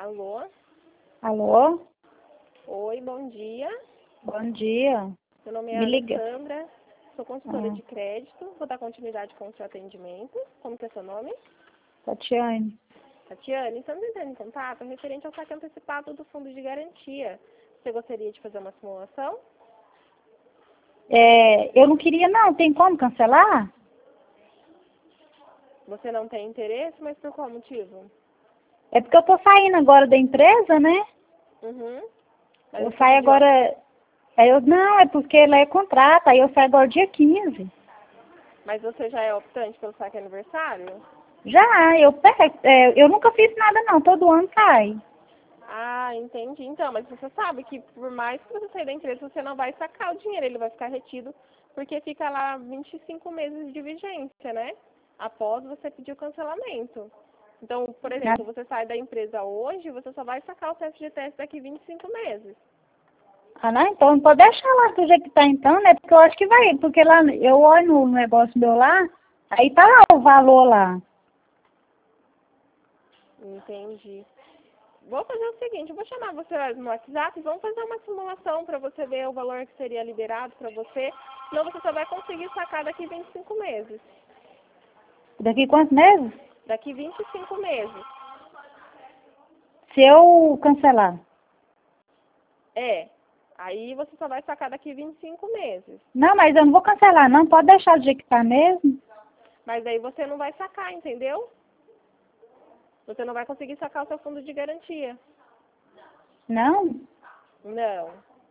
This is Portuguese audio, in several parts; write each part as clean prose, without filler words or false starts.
Alô? Alô? Oi, bom dia. Bom dia. Meu nome é Me liga. Alessandra, sou consultora de crédito. Vou dar continuidade com o seu atendimento. Como que é seu nome? Tatiane. Tatiane, estamos entrando em contato referente ao saque antecipado do fundo de garantia. Você gostaria de fazer uma simulação? Eu não queria não, tem como cancelar? Você não tem interesse, mas por qual motivo? É porque eu tô saindo agora da empresa, né? Uhum. Mas Eu você saio pediu agora... Não, é porque lá é contrato, aí eu saio agora dia 15. Mas você já é optante pelo saque aniversário? Já, eu nunca fiz nada não, todo ano sai. Ah, entendi. Então, mas você sabe que por mais que você sair da empresa, você não vai sacar o dinheiro, ele vai ficar retido, porque fica lá 25 meses de vigência, né? Após você pedir o cancelamento. Então, por exemplo, você sai da empresa hoje, você só vai sacar o FGTS daqui 25 meses. Ah, não, então pode deixar lá do jeito que tá então, né? Porque eu acho que vai, porque lá eu olho no negócio meu lá, aí tá lá o valor lá. Entendi. Vou fazer o seguinte, eu vou chamar você no WhatsApp e vamos fazer uma simulação para você ver o valor que seria liberado para você. Senão você só vai conseguir sacar daqui 25 meses. Daqui quantos meses? Daqui 25 meses. Se eu cancelar. É. Aí você só vai sacar daqui 25 meses. Não, mas eu não vou cancelar, não. Pode deixar do jeito que tá mesmo. Mas aí você não vai sacar, entendeu? Você não vai conseguir sacar o seu fundo de garantia. Não? Não.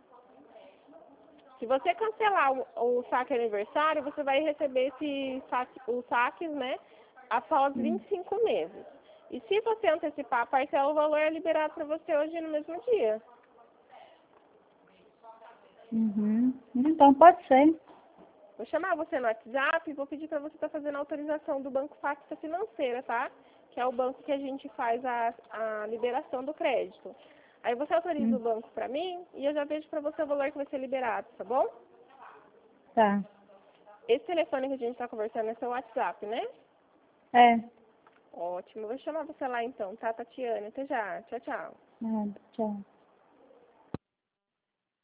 Se você cancelar o saque aniversário, você vai receber os saques, né? Após 25 meses. E se você antecipar a parcela, o valor é liberado para você hoje no mesmo dia. Uhum. Então pode ser. Vou chamar você no WhatsApp e vou pedir para você estar fazendo a autorização do Banco Facta Financeira, tá? Que é o banco que a gente faz a liberação do crédito. Aí você autoriza o banco para mim e eu já vejo para você o valor que vai ser liberado, tá bom? Tá. Esse telefone que a gente está conversando é seu WhatsApp, né? É. Ótimo. Vou chamar você lá então, tá, Tatiane? Até já. Tchau, tchau. Tchau.